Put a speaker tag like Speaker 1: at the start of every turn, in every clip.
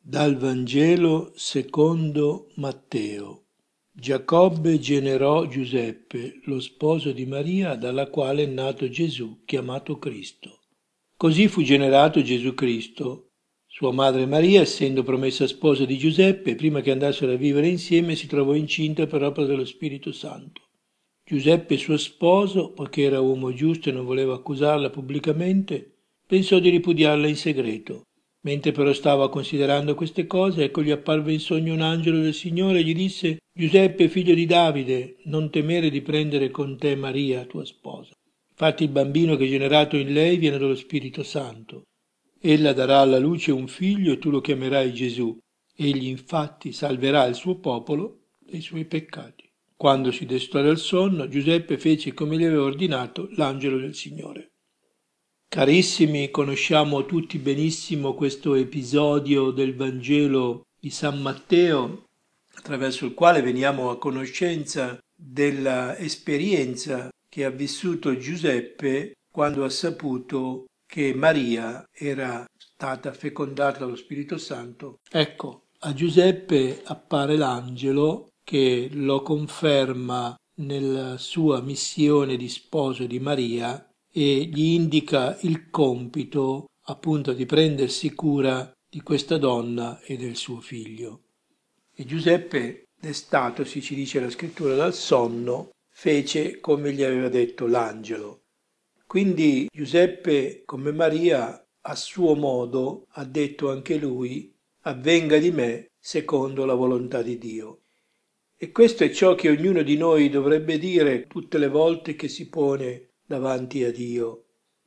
Speaker 1: Dal Vangelo secondo Matteo. Giacobbe generò Giuseppe, lo sposo di Maria, dalla quale è nato Gesù, chiamato Cristo. Così fu generato Gesù Cristo. Sua madre Maria, essendo promessa sposa di Giuseppe, prima che andassero a vivere insieme, si trovò incinta per opera dello Spirito Santo. Giuseppe, suo sposo, poiché era uomo giusto e non voleva accusarla pubblicamente, pensò di ripudiarla in segreto. Mentre però stava considerando queste cose, ecco gli apparve in sogno un angelo del Signore e gli disse: Giuseppe, figlio di Davide, non temere di prendere con te Maria, tua sposa. Infatti il bambino che è generato in lei viene dallo Spirito Santo. Ella darà alla luce un figlio e tu lo chiamerai Gesù. Egli infatti salverà il suo popolo dai suoi peccati. Quando si destò dal sonno, Giuseppe fece come gli aveva ordinato l'angelo del Signore. Carissimi, conosciamo tutti benissimo questo episodio del Vangelo di San Matteo, attraverso il quale veniamo a conoscenza dell'esperienza che ha vissuto Giuseppe quando ha saputo che Maria era stata fecondata dallo Spirito Santo. Ecco, a Giuseppe appare l'angelo che lo conferma nella sua missione di sposo di Maria e gli indica il compito appunto di prendersi cura di questa donna e del suo figlio. E Giuseppe, destatosi, ci dice la scrittura, dal sonno, fece come gli aveva detto l'angelo. Quindi Giuseppe, come Maria, a suo modo ha detto anche lui: avvenga di me secondo la volontà di Dio. E questo è ciò che ognuno di noi dovrebbe dire tutte le volte che si pone davanti a Dio.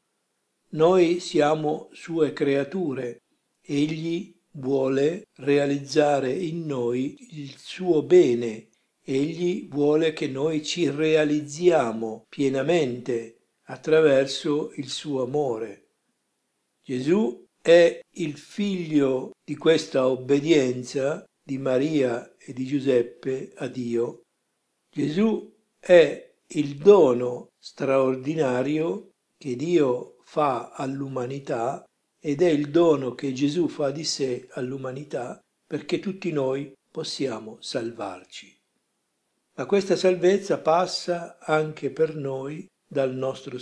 Speaker 1: Noi siamo sue creature, egli vuole realizzare in noi il suo bene, egli vuole che noi ci realizziamo pienamente attraverso il suo amore. Gesù è il figlio di questa obbedienza di Maria e di Giuseppe a Dio. Gesù è il dono straordinario che Dio fa all'umanità ed è il dono che Gesù fa di sé all'umanità perché tutti noi possiamo salvarci. Ma questa salvezza passa anche per noi dal nostro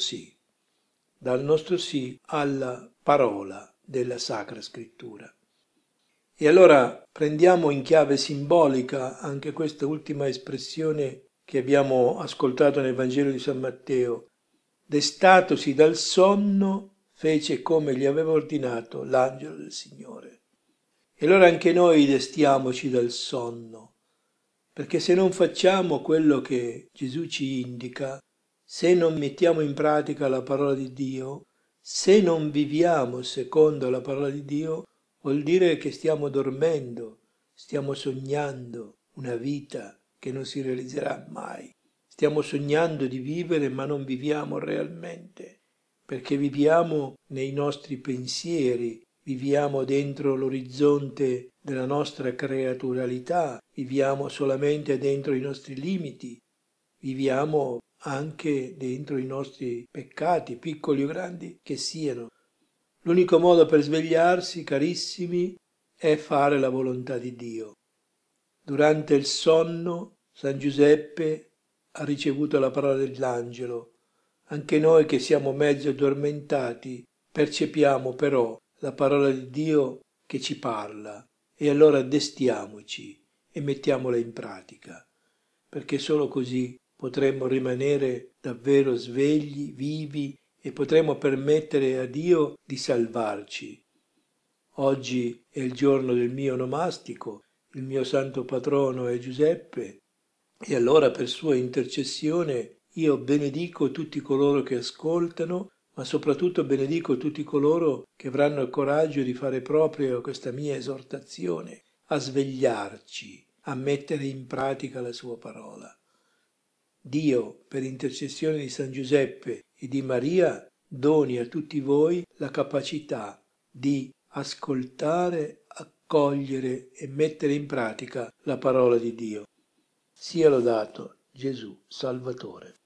Speaker 1: sì alla parola della Sacra Scrittura. E allora prendiamo in chiave simbolica anche questa ultima espressione che abbiamo ascoltato nel Vangelo di San Matteo. Destatosi dal sonno, fece come gli aveva ordinato l'angelo del Signore. E allora anche noi destiamoci dal sonno, perché se non facciamo quello che Gesù ci indica, se non mettiamo in pratica la parola di Dio, se non viviamo secondo la parola di Dio, vuol dire che stiamo dormendo, stiamo sognando una vita che non si realizzerà mai. Stiamo sognando di vivere ma non viviamo realmente, perché viviamo nei nostri pensieri, viviamo dentro l'orizzonte della nostra creaturalità, viviamo solamente dentro i nostri limiti, viviamo anche dentro i nostri peccati, piccoli o grandi che siano. L'unico modo per svegliarsi, carissimi, è fare la volontà di Dio. Durante il sonno, San Giuseppe ha ricevuto la parola dell'angelo. Anche noi che siamo mezzo addormentati percepiamo però la parola di Dio che ci parla e allora destiamoci e mettiamola in pratica, perché solo così potremmo rimanere davvero svegli, vivi e potremmo permettere a Dio di salvarci. Oggi è il giorno del mio onomastico, il mio santo patrono è Giuseppe, e allora per sua intercessione io benedico tutti coloro che ascoltano, ma soprattutto benedico tutti coloro che avranno il coraggio di fare proprio questa mia esortazione, a svegliarci, a mettere in pratica la sua parola. Dio, per intercessione di San Giuseppe e di Maria, doni a tutti voi la capacità di ascoltare, accogliere e mettere in pratica la parola di Dio. Sia lodato Gesù Salvatore.